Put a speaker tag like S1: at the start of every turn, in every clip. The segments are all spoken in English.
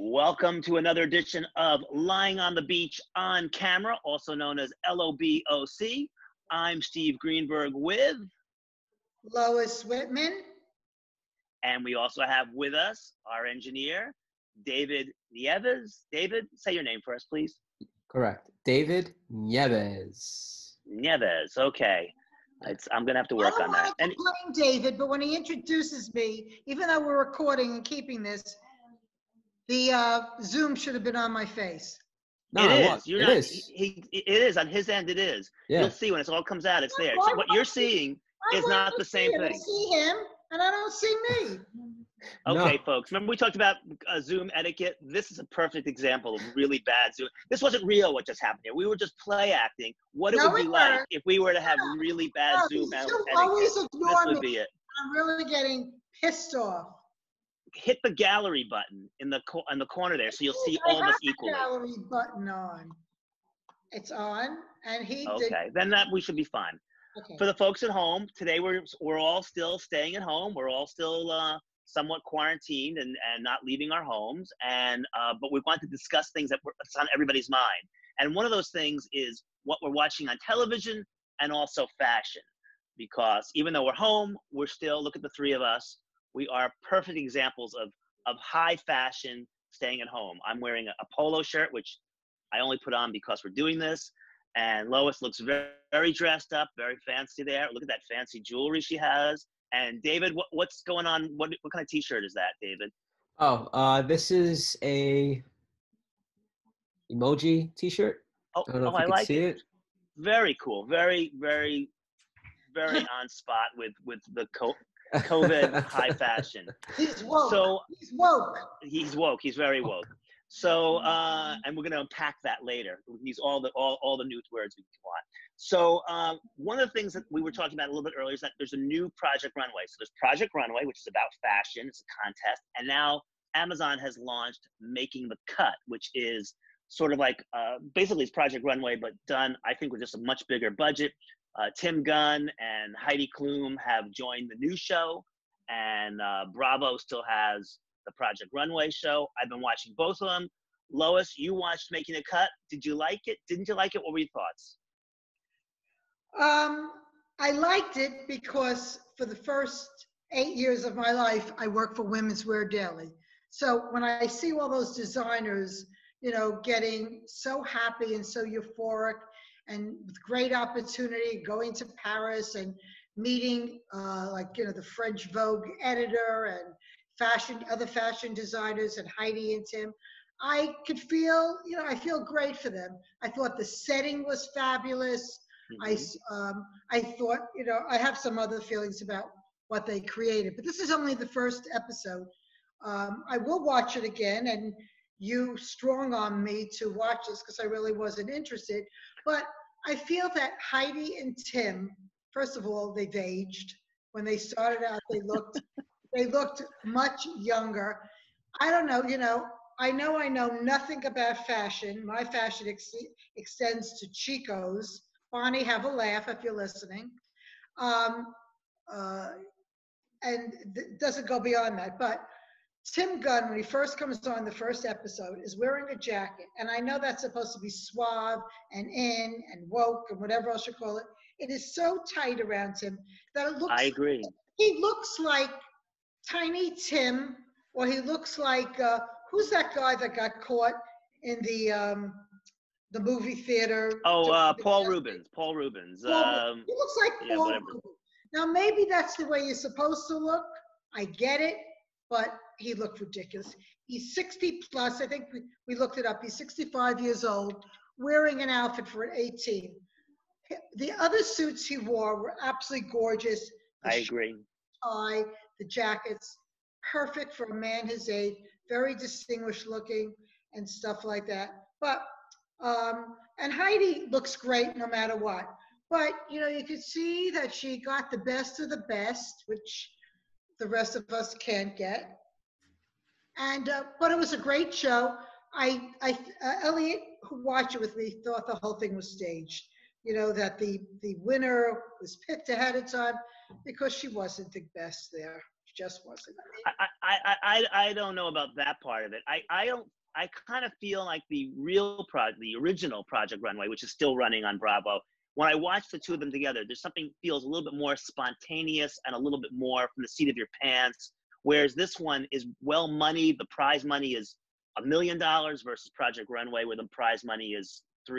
S1: Welcome to another edition of Lying on the Beach on Camera, also known as LOBOC. I'm Steve Greenberg with
S2: Lois Whitman.
S1: And we also have with us our engineer, David Nieves. David, say your name for us, please.
S3: Correct. David Nieves.
S1: Nieves, okay. I'm going to have to work on that.
S2: I don't want to blame David, but when he introduces me, even though we're recording and keeping this, the Zoom should have been on my face.
S3: No,
S1: it is.
S3: It is.
S1: It is. On his end, it is. Yeah. You'll see when it all comes out, it's there. So what you're seeing is not the same thing.
S2: I see him, and I don't see me.
S1: Okay, folks. Remember we talked about Zoom etiquette? This is a perfect example of really bad Zoom. This wasn't real what just happened here. We were just play acting what it would be like if we were to have really bad Zoom etiquette.
S2: Always ignore
S1: this would be it.
S2: I'm really getting pissed off.
S1: Hit the gallery button in the corner there, so you'll see all of us equally.
S2: I have the gallery button on. It's on, and he
S1: okay.
S2: did.
S1: Then we should be fine.
S2: Okay.
S1: For the folks at home, today we're all still staying at home. We're all still somewhat quarantined and not leaving our homes. And but we want to discuss things that's on everybody's mind. And one of those things is what we're watching on television and also fashion. Because even though we're home, we're still, look at the three of us, we are perfect examples of high fashion staying at home. I'm wearing a polo shirt, which I only put on because we're doing this. And Lois looks very, very dressed up, very fancy there. Look at that fancy jewelry she has. And David, what's going on? What kind of t-shirt is that, David?
S3: Oh, this is a emoji t-shirt.
S1: Oh,
S3: I don't know if you
S1: I
S3: can
S1: like
S3: see it.
S1: Very cool. Very, very, very on spot with the COVID high fashion.
S2: He's woke.
S1: So
S2: he's woke.
S1: He's woke. He's very woke. So and we're going to unpack that later. Use all the new words we want. So one of the things that we were talking about a little bit earlier is that there's a new Project Runway. So there's Project Runway, which is about fashion. It's a contest, and now Amazon has launched Making the Cut, which is sort of like basically it's Project Runway, but done I think with just a much bigger budget. Tim Gunn and Heidi Klum have joined the new show, and Bravo still has the Project Runway show. I've been watching both of them. Lois, you watched Making the Cut. Did you like it? Didn't you like it? What were your thoughts?
S2: I liked it because for the first 8 years of my life, I worked for Women's Wear Daily. So when I see all those designers, getting so happy and so euphoric, and with great opportunity, going to Paris and meeting the French Vogue editor and other fashion designers and Heidi and Tim, I could feel, I feel great for them. I thought the setting was fabulous. Mm-hmm. I thought, I have some other feelings about what they created, but this is only the first episode. I will watch it again, and you strong on me to watch this because I really wasn't interested. But I feel that Heidi and Tim, first of all, they've aged. When they started out, they looked much younger. I don't know, I know nothing about fashion. My fashion extends to Chico's. Bonnie, have a laugh if you're listening. And doesn't go beyond that. But Tim Gunn, when he first comes on the first episode, is wearing a jacket. And I know that's supposed to be suave and in and woke and whatever else you call it. It is so tight around him that it looks.
S1: I agree.
S2: He looks like Tiny Tim, or he looks like, who's that guy that got caught in the movie theater?
S1: Oh, Paul Rubens. Paul Rubens.
S2: He looks like Paul Rubens. Now, maybe that's the way you're supposed to look. I get it. But he looked ridiculous. He's 60 plus. I think we looked it up. He's 65 years old, wearing an outfit for an 18. The other suits he wore were absolutely gorgeous.
S1: I agree.
S2: Tie, the jackets, perfect for a man his age, very distinguished looking and stuff like that. But, and Heidi looks great no matter what. But, you could see that she got the best of the best, which the rest of us can't get. And but it was a great show. Elliot, who watched it with me, thought the whole thing was staged. That the winner was picked ahead of time because she wasn't the best there. just wasn't.
S1: I don't know about that part of it. I kind of feel like the original Project Runway, which is still running on Bravo, when I watch the two of them together, there's something feels a little bit more spontaneous and a little bit more from the seat of your pants. Whereas this one is well moneyed. The prize money is $1 million versus Project Runway, where the prize money is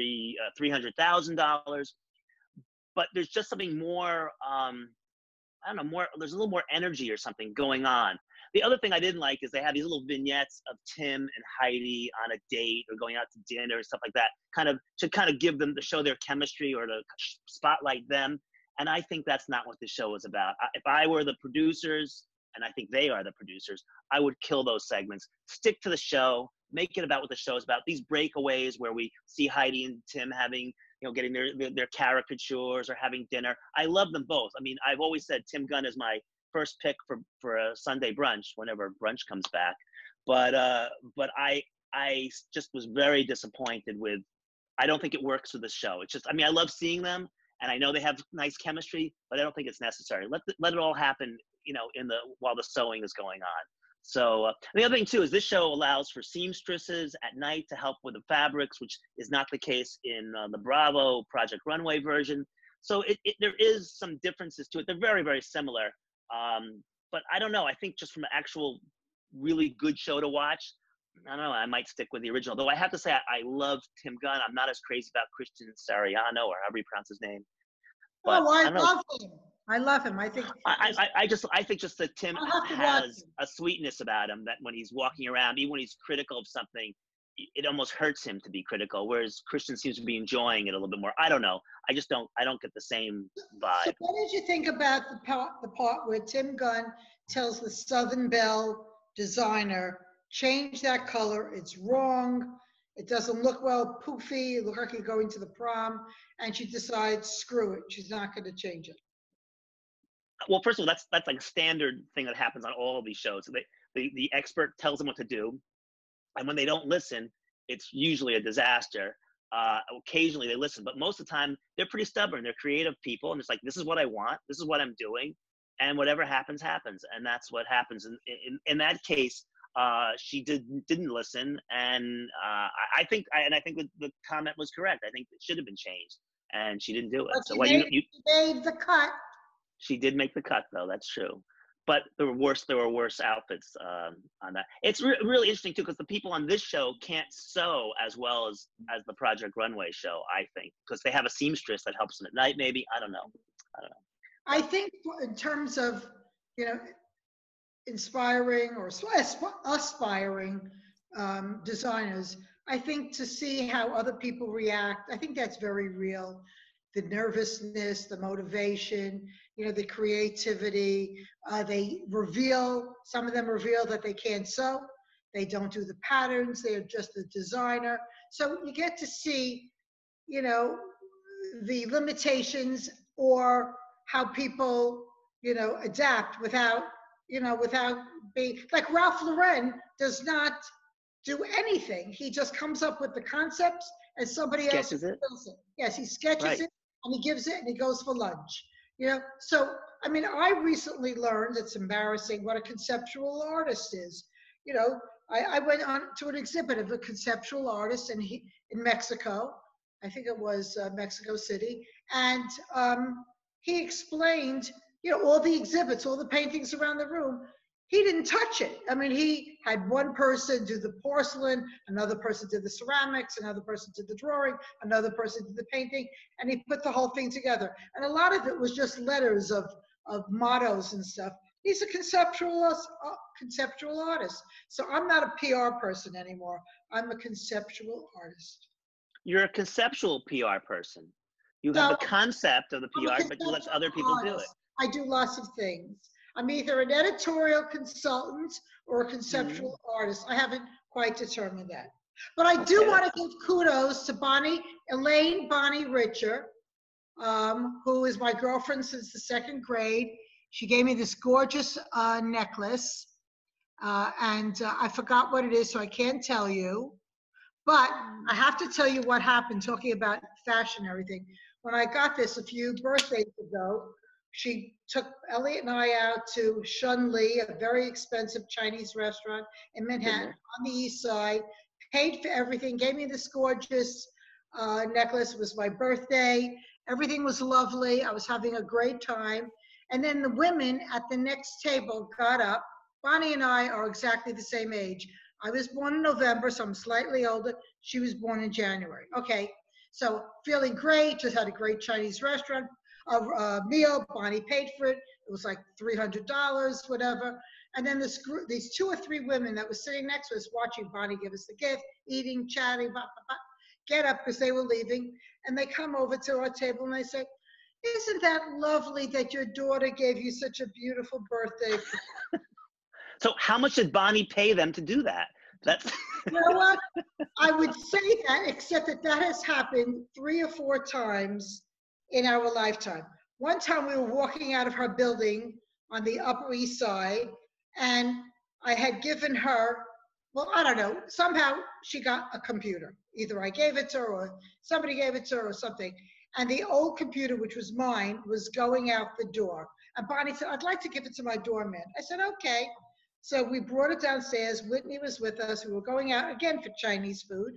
S1: $300,000. But there's just something more, I don't know, there's a little more energy or something going on. The other thing I didn't like is they have these little vignettes of Tim and Heidi on a date or going out to dinner and stuff like that, to give them, to show their chemistry or to spotlight them. And I think that's not what the show is about. If I were the producers, and I think they are the producers, I would kill those segments. Stick to the show. Make it about what the show is about. These breakaways where we see Heidi and Tim having, getting their caricatures or having dinner. I love them both. I mean, I've always said Tim Gunn is my first pick for a Sunday brunch whenever brunch comes back. But I just was very disappointed with. I don't think it works with the show. It's just, I mean, I love seeing them, and I know they have nice chemistry, but I don't think it's necessary. Let it all happen, while the sewing is going on. So the other thing too is this show allows for seamstresses at night to help with the fabrics, which is not the case in the Bravo Project Runway version. So there is some differences to it. They're very, very similar. But I don't know. I think just from an actual really good show to watch, I don't know. I might stick with the original. Though I have to say, I love Tim Gunn. I'm not as crazy about Christian Siriano, or however you pronounce his name. But
S2: I love him. I love him. I think.
S1: I think just that Tim has a sweetness about him that when he's walking around, even when he's critical of something, it almost hurts him to be critical. Whereas Christian seems to be enjoying it a little bit more. I don't know. I don't get the same vibe.
S2: So what did you think about the part where Tim Gunn tells the Southern Belle designer, change that color, it's wrong, it doesn't look well, poofy, it looks like you're going to the prom, and she decides, screw it, she's not going to change it?
S1: Well, first of all, that's like a standard thing that happens on all of these shows. So the expert tells them what to do, and when they don't listen, it's usually a disaster. Occasionally they listen, but most of the time they're pretty stubborn. They're creative people, and it's like, this is what I want, this is what I'm doing, and whatever happens, happens. And that's what happens. In that case, she didn't listen, and I think the comment was correct. I think it should have been changed, and she didn't do it.
S2: But
S1: so
S2: she made the cut.
S1: She did make the cut, though. That's true. But there were worse outfits on that. It's really interesting too, because the people on this show can't sew as well as the Project Runway show, I think, because they have a seamstress that helps them at night. Maybe, I don't know.
S2: I think in terms of inspiring or aspiring designers, I think to see how other people react, I think that's very real. The nervousness, the motivation, the creativity. Some of them reveal that they can't sew. They don't do the patterns. They're just a designer. So you get to see, the limitations or how people, adapt without being, like Ralph Lauren does not do anything. He just comes up with the concepts and somebody else
S1: sketches it.
S2: Yes, he sketches it and he gives it and he goes for lunch. So I mean, I recently learned, it's embarrassing, what a conceptual artist is. I went on to an exhibit of a conceptual artist in Mexico. I think it was Mexico City, and he explained, all the exhibits, all the paintings around the room. He didn't touch it. I mean, he had one person do the porcelain, another person did the ceramics, another person did the drawing, another person did the painting, and he put the whole thing together. And a lot of it was just letters of mottos and stuff. He's a conceptual artist. So I'm not a PR person anymore. I'm a conceptual artist.
S1: You're a conceptual PR person. You have a concept of the PR, but you let other people do it.
S2: I do lots of things. I'm either an editorial consultant or a conceptual artist. I haven't quite determined that. But I do want to give kudos to Elaine Bonnie Richer, who is my girlfriend since the 2nd grade. She gave me this gorgeous necklace, and I forgot what it is, so I can't tell you. But I have to tell you what happened, talking about fashion and everything. When I got this a few birthdays ago, She took Elliot and I out to Shun Li, a very expensive Chinese restaurant in Manhattan on the East Side, paid for everything, gave me this gorgeous necklace. It was my birthday. Everything was lovely. I was having a great time. And then the women at the next table got up. Bonnie and I are exactly the same age. I was born in November, so I'm slightly older. She was born in January. Okay, so feeling great, just had a great Chinese restaurant meal. Bonnie paid for it. It was like $300, whatever. And then these 2 or 3 women that were sitting next to us watching Bonnie give us the gift, eating, chatting, blah, blah, blah, get up because they were leaving. And they come over to our table and they say, isn't that lovely that your daughter gave you such a beautiful birthday?
S1: So how much did Bonnie pay them to do that? That's
S2: You know what? I would say that, except that that has happened 3 or 4 times in our lifetime. One time we were walking out of her building on the Upper East Side, and I had given her, well, I don't know, somehow she got a computer. Either I gave it to her or somebody gave it to her or something. And the old computer, which was mine, was going out the door. And Bonnie said, I'd like to give it to my doorman. I said, okay. So we brought it downstairs. Whitney was with us. We were going out again for Chinese food.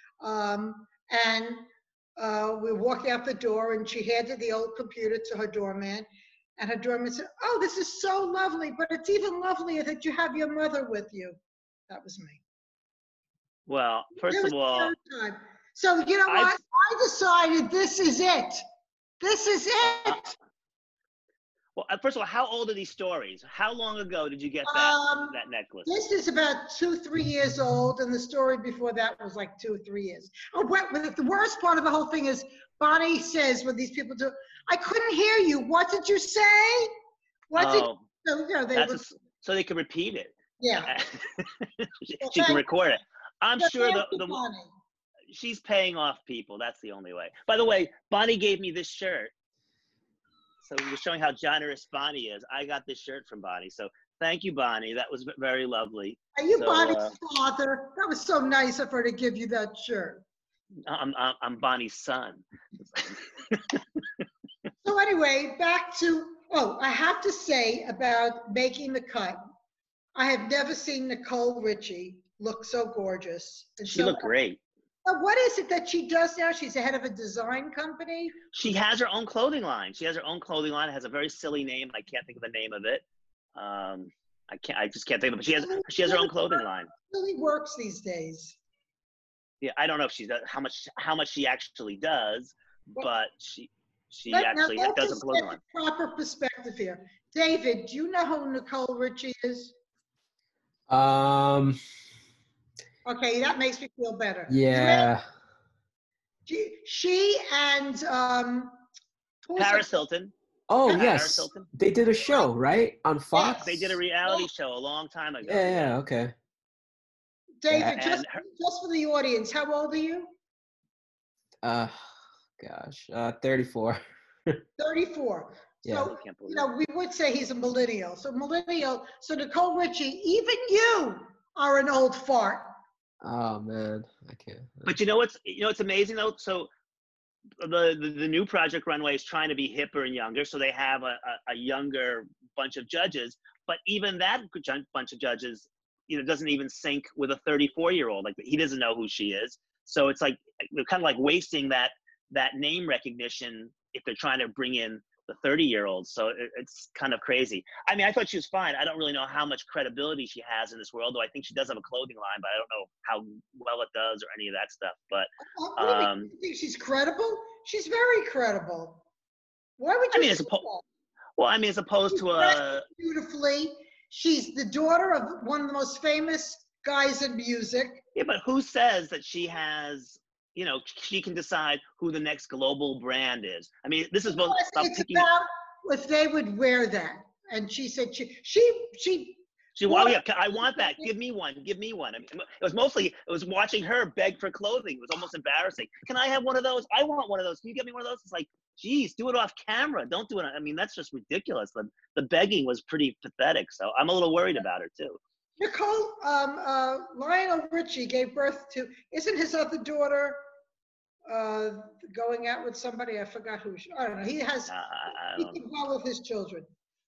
S2: And we were walking out the door, and she handed the old computer to her doorman. And her doorman said, oh, this is so lovely, but it's even lovelier that you have your mother with you. That was me.
S1: well, first of all,
S2: so you know what? I decided this is it. This is it.
S1: well, first of all, how old are these stories? How long ago did you get that necklace?
S2: This is about 2-3 years old, and the story before that was like 2 or 3 years. Oh, but the worst part of the whole thing is Bonnie says when these people do, I couldn't hear you. What did you say? What did so, you know,
S1: so they could repeat it.
S2: Yeah.
S1: She can record it. I'm sure
S2: Bonnie.
S1: she's paying off people. That's the only way. By the way, Bonnie gave me this shirt. So we're showing how generous Bonnie is. I got this shirt from Bonnie. So thank you, Bonnie. That was very lovely.
S2: Are you Bonnie's father? That was so nice of her to give you that shirt.
S1: I'm Bonnie's son.
S2: So anyway, back to, I have to say about making the cut. I have never seen Nicole Richie look so gorgeous. And
S1: she looked great.
S2: What is it that she does now? She's the head of a design company?
S1: She has her own clothing line. She has her own clothing line. It has a very silly name. I can't think of the name of it. I just can't think of it. But she has her own clothing line.
S2: It really works these days.
S1: Yeah, I don't know if she does how much she actually does, but she actually does a clothing line.
S2: Proper perspective here. David, do you know who Nicole Richie is? Okay, that makes me feel better.
S3: Yeah.
S2: She and
S1: Paris Hilton.
S3: Oh,
S1: Paris
S3: yes.
S1: Hilton.
S3: They did a show, right? On Fox?
S1: Yes, they did a reality show a long time ago.
S3: Yeah, okay.
S2: David, just for the audience, how old are you?
S3: Gosh, 34.
S2: 34.
S3: Yeah.
S2: So, you know, we would say he's a millennial. So Nicole Richie, even you are an old fart.
S3: Oh man, I can't.
S1: But you know what's amazing though? So the new Project Runway is trying to be hipper and younger, so they have a younger bunch of judges. But even that bunch of judges, you know, doesn't even sync with a 34-year-old. Like he doesn't know who she is. So it's like they're kind of like wasting that name recognition if they're trying to bring in the 30-year-olds. So it's kind of crazy. I mean, I thought she was fine. I don't really know how much credibility she has in this world, though I think she does have a clothing line, but I don't know how well it does or any of that stuff. But
S2: you think she's credible? She's very credible. Why would you say that?
S1: Well, I mean, as opposed to a
S2: beautifully, she's the daughter of one of the most famous guys in music.
S1: Yeah, but who says that she has, you know, she can decide who the next global brand is? I mean, this is both about
S2: if they would wear that. And she said
S1: well, yeah, I want that. Give me one. Give me one. I mean, it was watching her beg for clothing. It was almost embarrassing. Can I have one of those? I want one of those. Can you get me one of those? It's like, geez, do it off camera. Don't do it. I mean, that's just ridiculous. The begging was pretty pathetic. So I'm a little worried about her too.
S2: Nicole, Lionel Richie gave birth to, isn't his other daughter uh, going out with somebody. I forgot who. I don't know.
S1: I
S2: He
S1: don't
S2: did
S1: know.
S2: well with his children.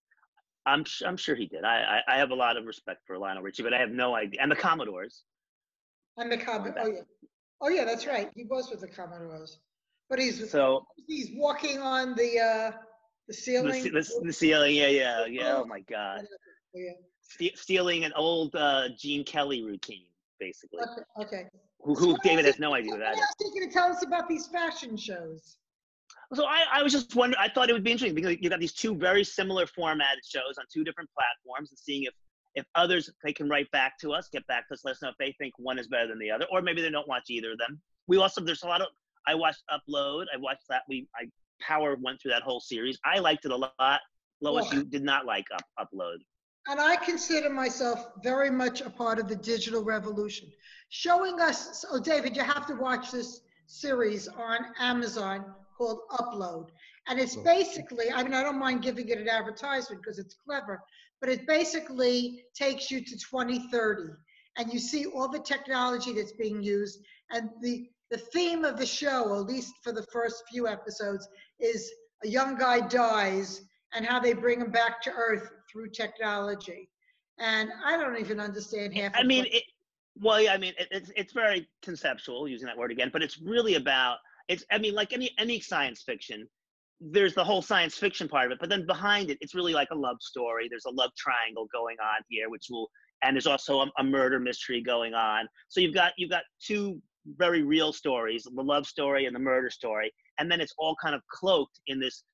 S1: I'm sure he did. I have a lot of respect for Lionel Richie, but I have no idea. And the Commodores.
S2: And the
S1: Going
S2: Commodore.
S1: back.
S2: Oh yeah, that's right. He was with the Commodores, but
S1: So
S2: he's walking on the ceiling.
S1: the ceiling, yeah. Oh my God,
S2: Yeah.
S1: stealing an old Gene Kelly routine, basically.
S2: Okay. So
S1: Who David has no idea who
S2: what
S1: that
S2: else are you going to tell us about these fashion shows?
S1: So I was just wondering, I thought it would be interesting because you got these two very similar formatted shows on two different platforms and seeing if others, they can write back to us, get back to us, let us know if they think one is better than the other, or maybe they don't watch either of them. We also, there's a lot of, I watched Upload. I watched that. Power went through that whole series. I liked it a lot. Lois,
S2: Well,
S1: you did not like Upload.
S2: and I consider myself very much a part of the digital revolution. Showing us, oh, David, you have to watch this series on Amazon called Upload. And it's basically, I mean, I don't mind giving it an advertisement because it's clever, but it basically takes you to 2030 and you see all the technology that's being used. And the theme of the show, at least for the first few episodes, is a young guy dies and how they bring him back to Earth through technology. And I don't even understand half
S1: I
S2: of
S1: mean,
S2: what.
S1: well, yeah, I mean, it's very conceptual using that word again, but it's really about, I mean, like any science fiction, there's the whole science fiction part of it, but then behind it, it's really like a love story. There's a love triangle going on here, and there's also a murder mystery going on. So you've got two very real stories, the love story and the murder story, and then it's all kind of cloaked in this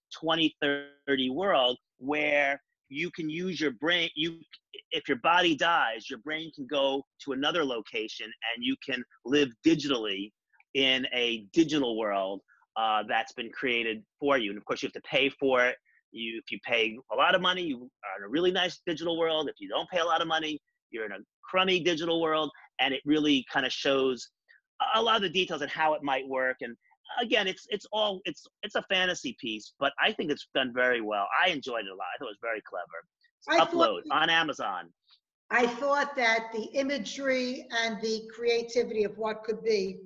S1: 2030 world where you can use your brain. If your body dies, your brain can go to another location and you can live digitally in a digital world that's been created for you. And of course, you have to pay for it. If you pay a lot of money, you are in a really nice digital world. If you don't pay a lot of money, you're in a crummy digital world. And it really kind of shows a lot of the details on how it might work. And again, it's a fantasy piece, but I think it's done very well. I enjoyed it a lot. I thought it was very clever. Upload on Amazon.
S2: I thought that the imagery and the creativity of what could be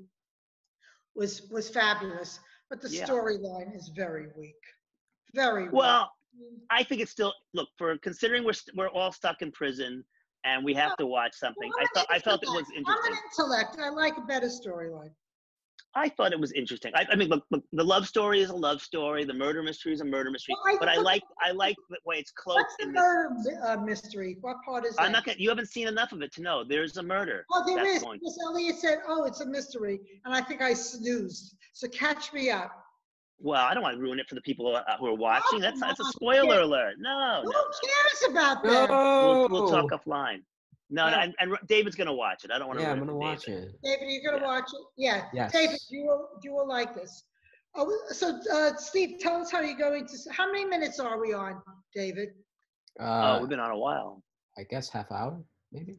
S2: was fabulous, but the storyline is very weak. Very
S1: well.
S2: Weak.
S1: I think it's still, look, for considering we're all stuck in prison and we have to watch something.
S2: Well,
S1: I felt it was interesting.
S2: I'm an intellect. I like a better storyline.
S1: I thought it was interesting. I mean, look, the love story is a love story. The murder mystery is a murder mystery.
S2: Well,
S1: but I like the way it's cloaked.
S2: What's the murder mystery? What part is that?
S1: I'm not gonna. You haven't seen enough of it to know. There's a murder.
S2: Oh, there is. Miss Elliott said, "Oh, it's a mystery," and I think I snoozed. So catch me up.
S1: Well, I don't want to ruin it for the people who are watching. That's a spoiler alert. No.
S2: Who cares about that?
S1: We'll talk offline. No, and David's gonna watch it. I don't want to.
S3: Yeah, I'm gonna watch it.
S2: David, you're gonna watch it. Yeah.
S3: Yes.
S2: David, you will like this. Oh, so Steve, tell us how you're going to. How many minutes are we on, David?
S1: We've been on a while.
S3: I guess half hour, maybe.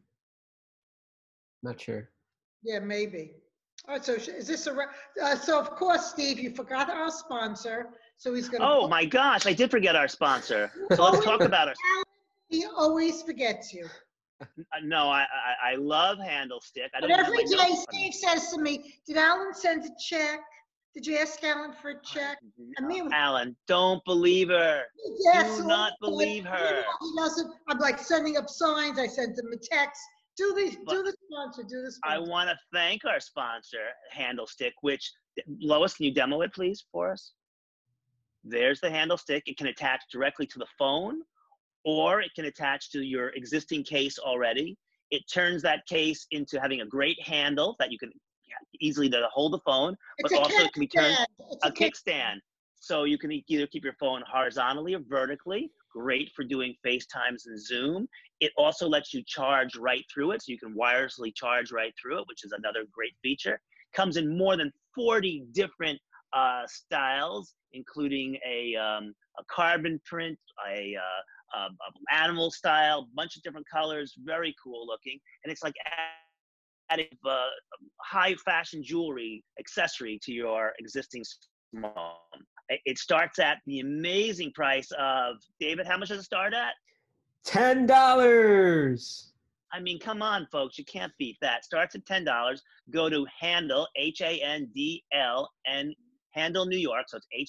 S3: Not sure.
S2: Yeah, maybe. All right. So is this so of course, Steve, you forgot our sponsor. So he's gonna.
S1: Oh my gosh, I did forget our sponsor. So let's talk about our.
S2: He always forgets you.
S1: No, I love Handle Stick.
S2: But every day Steve says to me, "Did Alan send a check? Did you ask Alan for a check?"
S1: Alan, don't believe her.
S2: Yes,
S1: do not believe her.
S2: He doesn't. I'm like sending up signs. I sent him a text. Do the sponsor.
S1: I want to thank our sponsor, Handle Stick. Which Lois, can you demo it, please, for us? There's the Handle Stick. It can attach directly to the phone, or it can attach to your existing case already. It turns that case into having a great handle that you can easily hold the phone, but also it can be turned a kickstand. So you can either keep your phone horizontally or vertically. Great for doing FaceTimes and Zoom. It also lets you charge right through it, so you can wirelessly charge right through it, which is another great feature. Comes in more than 40 different styles, including a carbon print, a animal style, bunch of different colors, very cool looking, and it's like adding high fashion jewelry accessory to your existing smartphone. It starts at the amazing price of, David, how much does it start at?
S3: $10.
S1: I mean, come on, folks. You can't beat that. Starts at $10. Go to Handle, HANDLN, Handle New York. So it's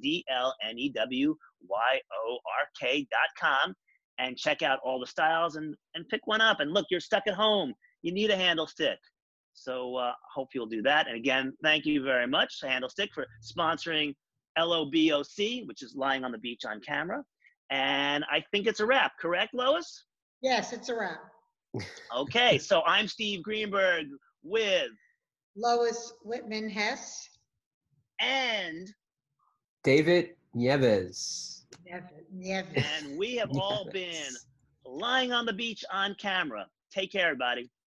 S1: HANDLNEWYORK.com. And check out all the styles and pick one up. And look, you're stuck at home. You need a handle stick. So hope you'll do that. And again, thank you very much, Handle Stick, for sponsoring LOBOC, which is Lying on the Beach on Camera. And I think it's a wrap, correct, Lois?
S2: Yes, it's a wrap.
S1: Okay, so I'm Steve Greenberg with
S2: Lois Whitman Hess.
S1: and
S3: David Nieves.
S2: Never.
S1: and we have all been Lying on the Beach on Camera. Take care, everybody.